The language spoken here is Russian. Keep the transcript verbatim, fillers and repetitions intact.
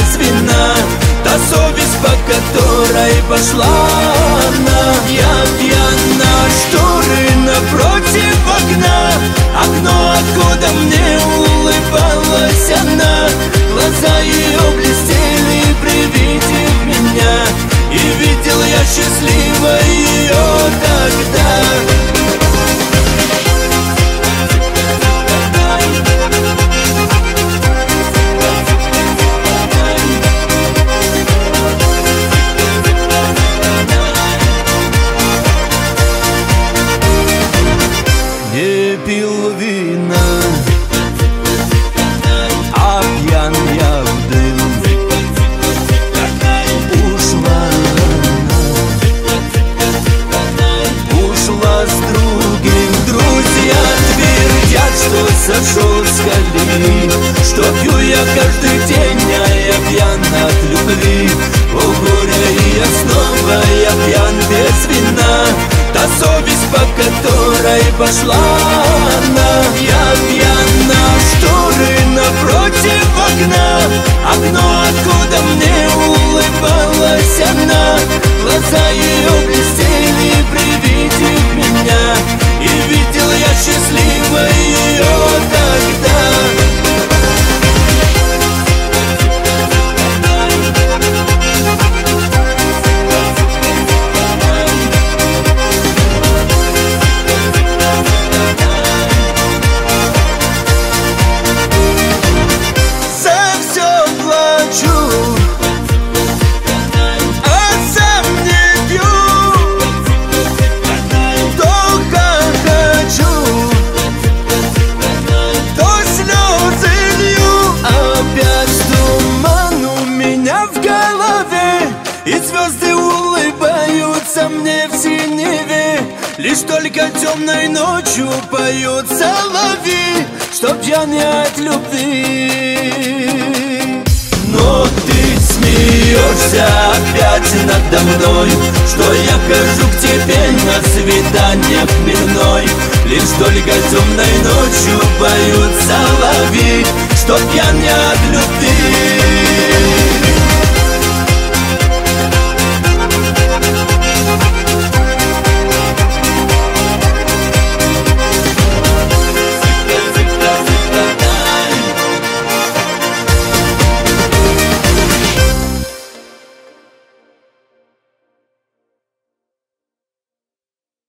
без вина, та совесть, по которой пошла она. Я пьяна, шторы напротив окна, окно, откуда мне улыбалась она. Глаза ее блестели при виде меня, и видел я счастливо ее тогда. Не пил вина, а пьян я в дым. Ушла она, ушла с другим. Друзья твердят, что сошел с колеи, что пью я каждый день, а я пьян от любви. О горе, и я снова, я пьян без вина, та совесть, по которой пошла она. Я пьяна, шторы напротив окна, окно, откуда мне улыбалась она. Глаза ее блестели при виде меня, и видел я счастливо ее тогда. И звезды улыбаются мне в синеве, лишь только темной ночью поют соловьи, чтоб я не от любви. Но ты смеешься опять надо мной, что я хожу к тебе на свидание хмельной, лишь только темной ночью